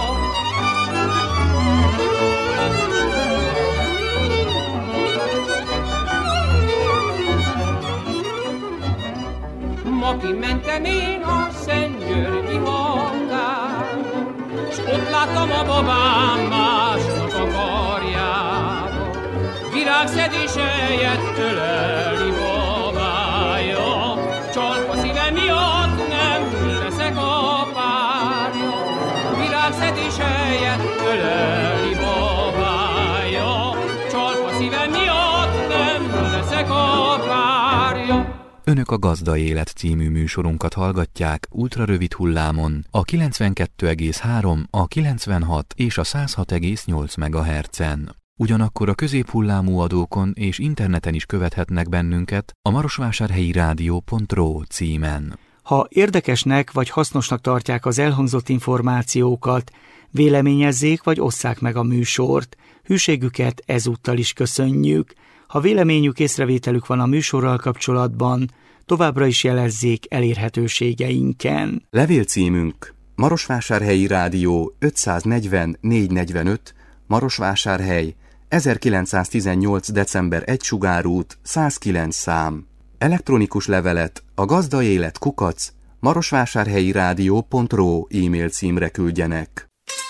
S11: mentem én a Szentgyörgyi határba, s ott láttam a babám másnak a karjába, virágszedés helyett ölelni babája, csalpa szíve miatt nem leszek a párja, virágszedés helyett ölelni babája, csalpa szíve miatt nem leszek a párja.
S2: Önök a Gazda Élet című műsorunkat hallgatják ultrarövid hullámon a kilencvenkettő egész három, a kilencvenhat és a száz hat egész nyolc megahertzen. Ugyanakkor a középhullámú adókon és interneten is követhetnek bennünket a marosvásárhelyi rádió pont ro címen.
S1: Ha érdekesnek vagy hasznosnak tartják az elhangzott információkat, véleményezzék vagy osszák meg a műsort. Hűségüket ezúttal is köszönjük. Ha véleményük, észrevételük van a műsorral kapcsolatban, továbbra is jelezzék elérhetőségeinken.
S12: Levélcímünk Marosvásárhelyi Rádió ötszáznegyven négyszáznegyvenöt, Marosvásárhely, ezerkilencszáztizennyolc. december egy Sugárút, száz kilenc szám. Elektronikus levelet a gazdaélet kukac marosvásárhelyi rádió pont ro e-mail címre küldjenek.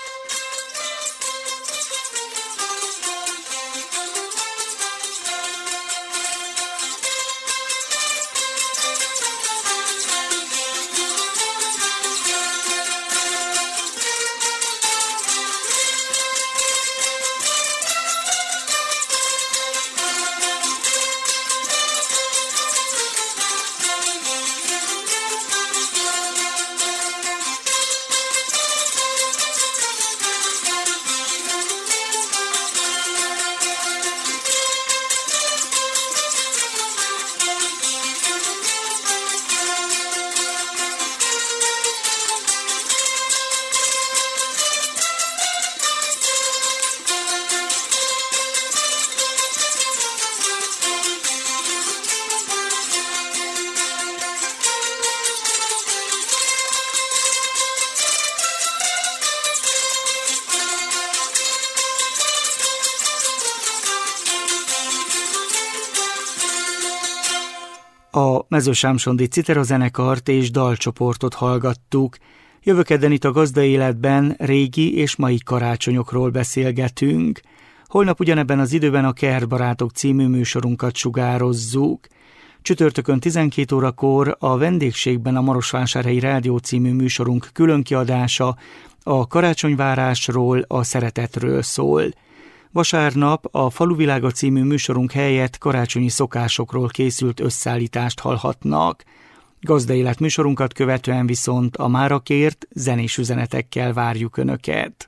S1: A Mezősámsondi Citera zenekart és dalcsoportot hallgattuk. Jövő kedden itt a Gazda Életben régi és mai karácsonyokról beszélgetünk. Holnap ugyanebben az időben a Kertbarátok című műsorunkat sugározzuk. Csütörtökön tizenkét órakor a vendégségben a Marosvásárhelyi Rádió című műsorunk különkiadása a karácsonyvárásról, a szeretetről szól. Vasárnap a Faluvilága című műsorunk helyett karácsonyi szokásokról készült összeállítást hallhatnak. Gazda Élet műsorunkat követően viszont a mára kért zenés üzenetekkel várjuk Önöket.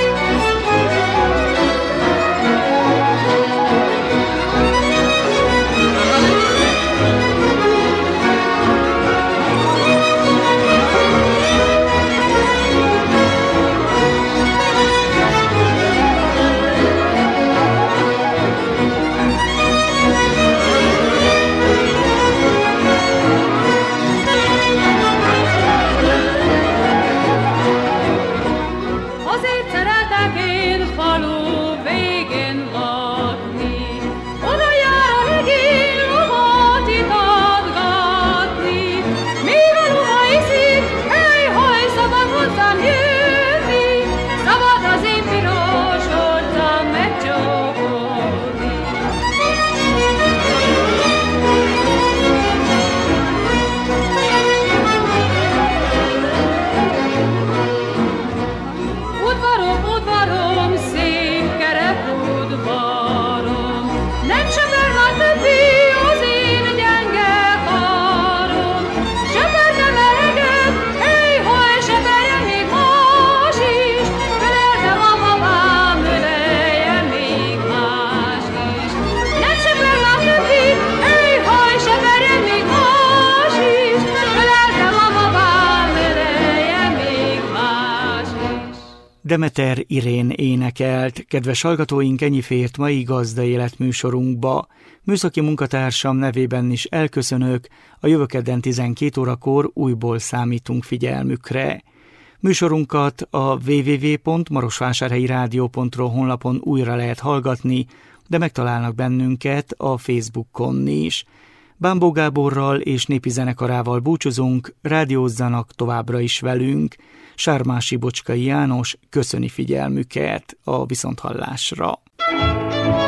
S1: Demeter Irén énekelt. Kedves hallgatóink, ennyi fért mai Gazda Élet műsorunkba. Műszaki munkatársam nevében is elköszönök, a jövő kedden tizenkét órakor újból számítunk figyelmükre. Műsorunkat a double-u double-u double-u pont marosvásárhelyi rádió pont ro honlapon újra lehet hallgatni, de megtalálnak bennünket a Facebookon is. Bámbó Gáborral és népi zenekarával búcsúzunk, rádiózzanak továbbra is velünk. Sármási Bocskai János köszöni figyelmüket, a viszonthallásra.